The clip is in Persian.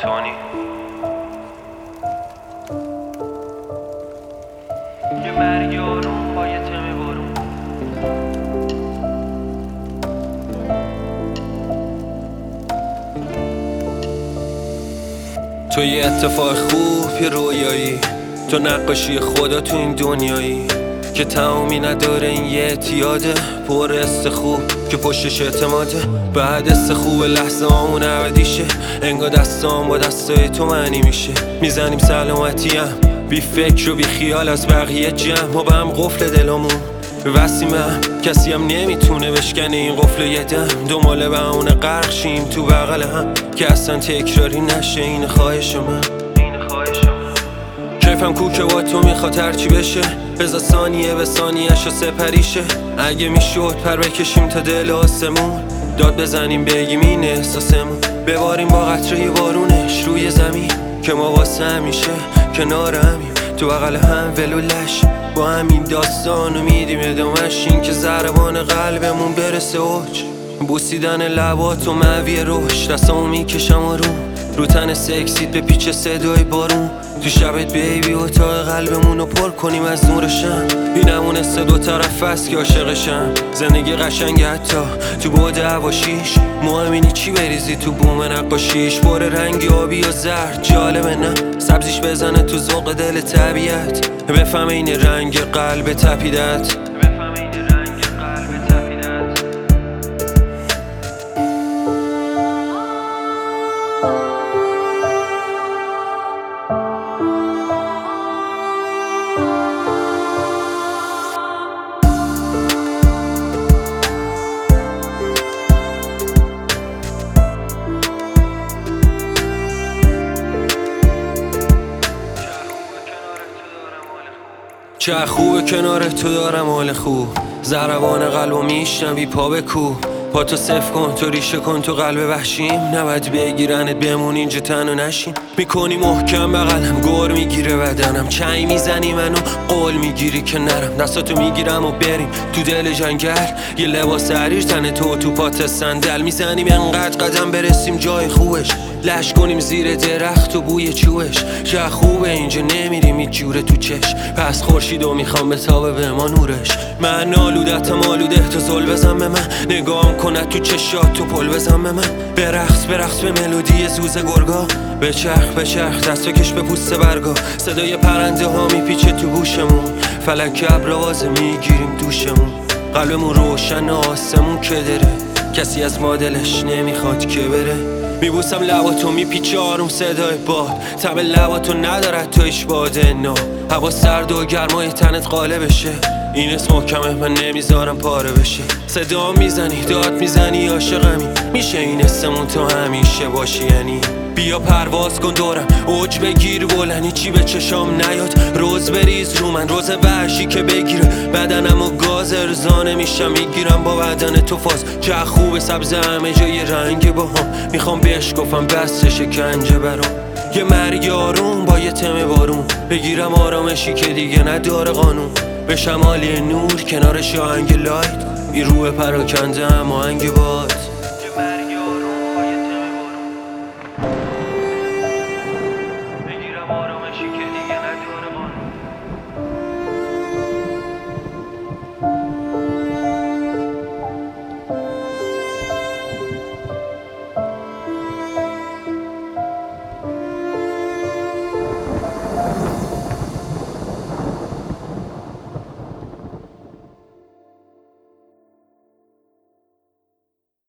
تونی یه مرگ آروم با یه تم بارون. تو یه اتفاق خوب، یه رویایی، تو نقاشی خدا تو این دنیایی که تمامی نداره. این یه اعتیاده پر است خوب که پشتش اعتماده. بعد است خوب لحظه همون عبدیشه، انگار دستام با دستای تو معنی میشه. میزنیم سلامتیم بی فکر و بی خیال از بقیه جمع. ما به هم قفل دلامون وسیمم، کسی هم نمیتونه بشکنه این قفل یه دم. دنباله به اون غرق شیم تو بغل هم که اصلا تکراری نشه. این خواهش من، کیفم کوکه با تو میخواد هرچی بشه. بذار ثانیه به ثانیه‌شو سپریشه. اگه میشد پر بکشیم تا دل آسمون، داد بزنیم بگیم این احساسمون. بباریم با قطره بارونش روی زمین که ما واسه همیشه کنار همیم، تو بغل هم ولولش. با همین داستانو میدیم ادامش، این که ضربان قلبمون برسه اوج. بوسیدن لبات و معوی روش، دستامو میکشم رو تن سکسیت به پیچ صدای بارون. تو شبت بیبی اتاق قلبمونو پر کنیم از نورشم. اینمونه سه دو طرف هست که عاشقشم. زندگی قشنگه حتی تو بعد هواشیش. مهم اینی چی بریزی تو بوم نقاشیش. پر رنگی آبی و زرد جالبه نه، سبزیش بزنه تو ذوق دل طبیعت. بفهم این رنگ قلب تپیدت. چه خوبه کنار تو دارم حال خوب. ضربان قلبو میشنوی پا به کو. پاتو صف کن، تو ریشه کن تو قلب وحشیم. نباید بگیرنت بمون اینجا تنها نشین. میکنی محکم بغلم، گور میگیره بدنم. چنگ میزنی منو قول میگیری که نرم. دستاتو میگیرم و بریم تو دل جنگل. یه لباس حریر تن تو پات صندل. میزنیم انقدر قدم برسیم جای خوبش. لش کنیم زیر درخت و بوی چوبش. چه خوبه اینجا نمیریم هیچ جوره تو چش. پس خورشیدو میخوام بتابه به ما نورش. من آلودتم آلوده تو زل بزن به من. نگام کنه تو چشات تو پل بزن به من. برقص به ملودی زوز گرگا. بچرخ دستو کش به پوست برگا. صدای پرنده ها میپیچه تو گوشمون. فلک ابروازه میگیریم دوشمون. قلبمون روشن آسمون که داره. کسی از ما دلش نمیخواد که بره. میبوسم لباتو میپیچه آروم صدای باد. تب لباتو ندارد تو ایش باده نا. هوا سرد و گرمای تنت قاله بشه. این اسم محکمه من نمیذارم پاره بشه. صدا میزنی داد میزنی عاشقمی. میشه این اسمون تا همیشه باشی یعنی. بیا پرواز کن دورم اوج بگیر بلندی. چی به چشام نیاد روز بریز رو من. روز وحشی که بگیره بدنم و گاز ارزانه میشم. میگیرم با بدن تو فاز. چه خوب سبز همه جای رنگ با هم. میخوام بشکفم بس شکنجه برام. یه مرگ آروم با یه تم بارون. بگیرم آرامشی که دیگه نداره قانون. به شمالی نور کنار شاهنگ لایت. این روح پراکنده هم آهنگ باد.